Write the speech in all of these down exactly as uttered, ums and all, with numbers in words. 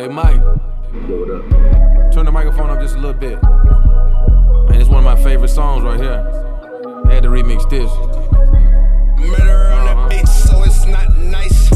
Mike. Yo, what up? Turn the microphone up just a little bit. Man, it's one of my favorite songs right here. I had to remix this. Murder on uh-huh. the beat, so it's not nice.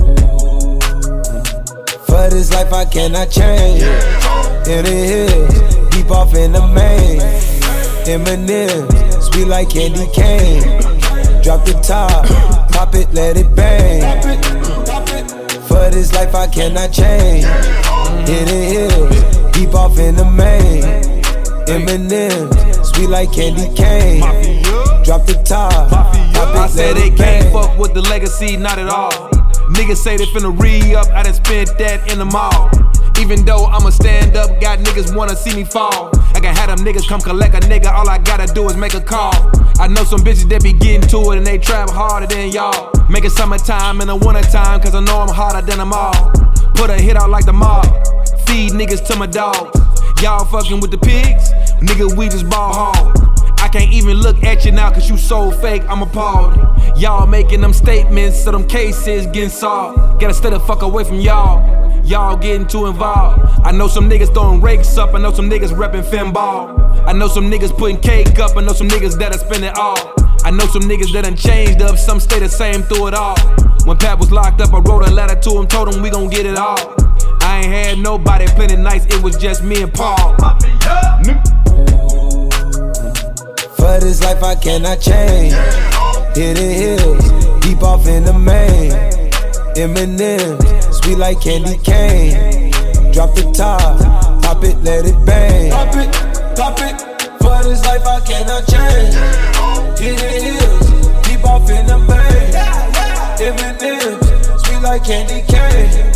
For this life I cannot change. Yeah. In the hills, deep off in the main. M and M's, sweet like candy cane. Drop the top, pop it, let it bang. For this life I cannot change. In the hills, deep off in the main. M and M's, sweet like candy cane. Drop the top, pop it, I said let they it can't bang. fuck with the legacy, not at all. Niggas say they finna re-up, I done spent that in the mall. Even though I'ma stand up, got niggas wanna see me fall. I can have them niggas come collect a nigga, all I gotta do is make a call. I know some bitches that be getting to it and they trap harder than y'all. Make it summertime in the wintertime, cause I know I'm harder than them all. Put a hit out like the mob, feed niggas to my dogs. Y'all fucking with the pigs, nigga we just ball home. I can't even look at you now cause you so fake, I'm appalled. Y'all making them statements so them cases getting solved. Gotta stay the fuck away from y'all. Y'all getting too involved. I know some niggas throwing rakes up, I know some niggas reppin' finball. I know some niggas putting cake up, I know some niggas that'll spend it all. I know some niggas that done changed up, some stay the same through it all. When Pat was locked up, I wrote a letter to him, told him we gon' get it all. I ain't had nobody plenty nights, it was just me and Paul. For this life I cannot change. Hit the hills, deep off in the main. M and M's, sweet like candy cane. Drop the top, pop it, let it bang. Pop it, pop it. For this life I cannot change. Hit the hills, deep off in the main. M and M's, sweet like candy cane.